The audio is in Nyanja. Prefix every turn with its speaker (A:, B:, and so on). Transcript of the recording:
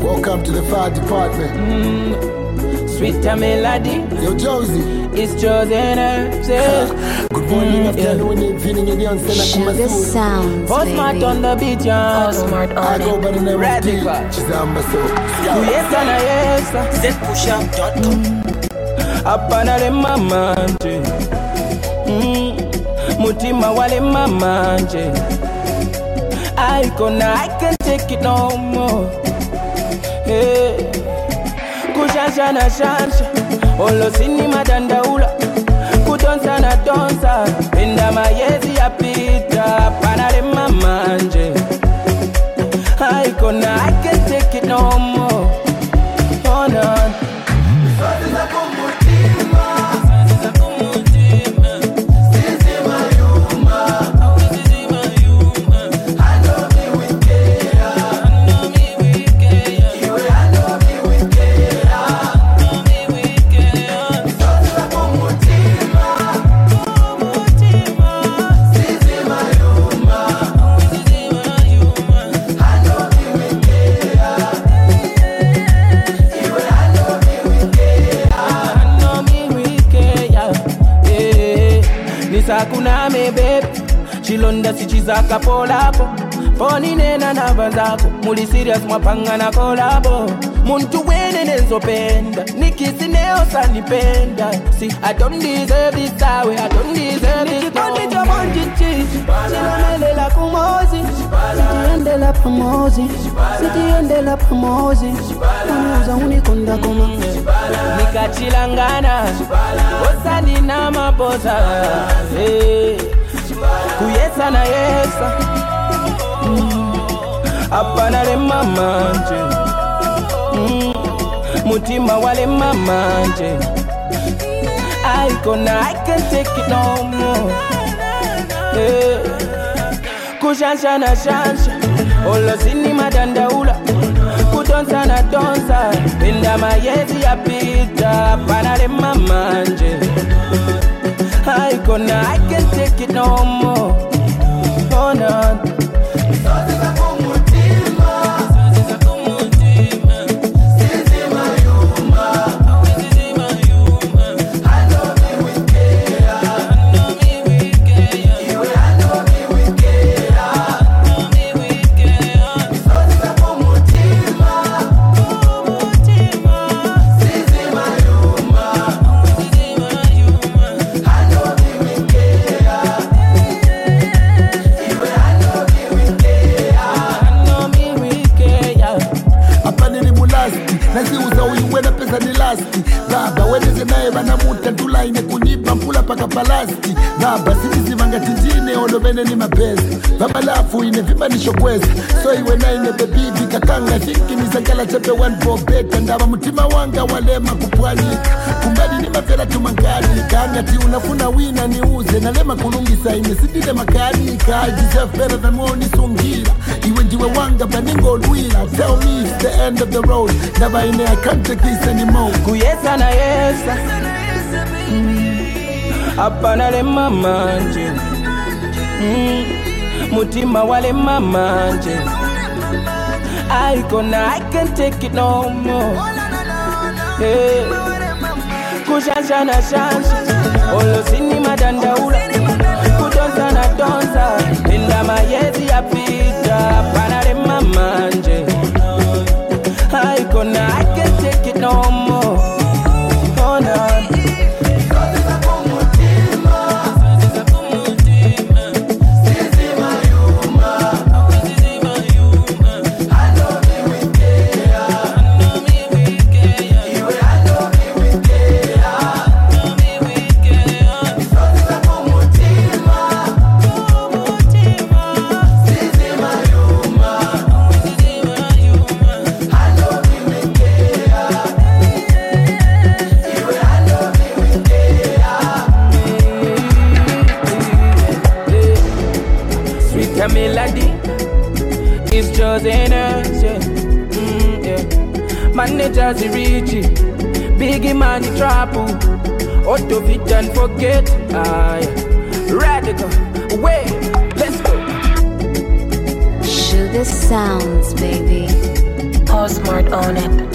A: Welcome to the fire department.
B: Sweeter melody.
A: Yo, Josie.
B: It's Josie and her.
A: Good morning, afternoon, evening, and young
C: Sugar sounds,
B: Post smart on the beat, young.
C: Post smart
A: I
C: on
A: go by the name of
B: Radical.
A: Chizamba, so.
B: Yes and yes.
D: zpushup.com.
B: Apanale mamanje. Mutima wale mamanje. I can't take it no more. Hey. Kushasha na shansha. Olo sini madandaula. Kutonsa na tonsa. Penda mayezi ya pita. Panale mamanje. I can't take it no more. Oh no. Sakuna me babe Chilonda sichizaka polapo Poni nena na bazako Muli serious mwapanga na kolabo Muntu wene nenzo penda Nikisi neo sanipenda See, I don't deserve this way I don't deserve this Nikipandi chamonji chichi Chilomele la kumozi Sitiende la pamozi Sitiende la pamozi Unuza unikonda kuma Nikachilangana Osa nina maposa hey. Kuyesa na yesa Apanale mamanje Mutima wale mamanje I can't take it no more hey. Kushansha na shansha Olo sini madandaula Kutonsa na tonsa Penda mayezi ya pita Panale mamanje I can't take it no more Oh no
A: Baba weneze naye banamuta ntulaine kunipa mpula paka palasti Baba sinizivanga tijine olobene ni mapezi Baba lafu ine vimanisho kweza So iwe naine bebibi kakanga Thinki nizangala chepe one for better Ndaba mutima wanga walema kupwanika Kumbali ni mafela tumankani Kani ati unafuna wina ni uze Nalema kulungisa ine sidile makanika I deserve better than mwoni sungira Iwe ndiwe wanga baningo lwila Tell me it's the end of the road Ndaba ine I can't take this anymore
B: Kuyesa na yesa Apanale mamanje Mutima wale mamanje I can't take it no more hey. Kushansha na shansha Olo sini madandaula Kutonsa na tonsa Penda mayezi ya pita Panale mamanje I can't take it no more Oh no melody is just in us, yeah. Managers Richie, Biggie Money Trouble, Auto Fit and Forget, Radical, wait, let's go.
C: Sugar sounds, baby.
D: Smart on it.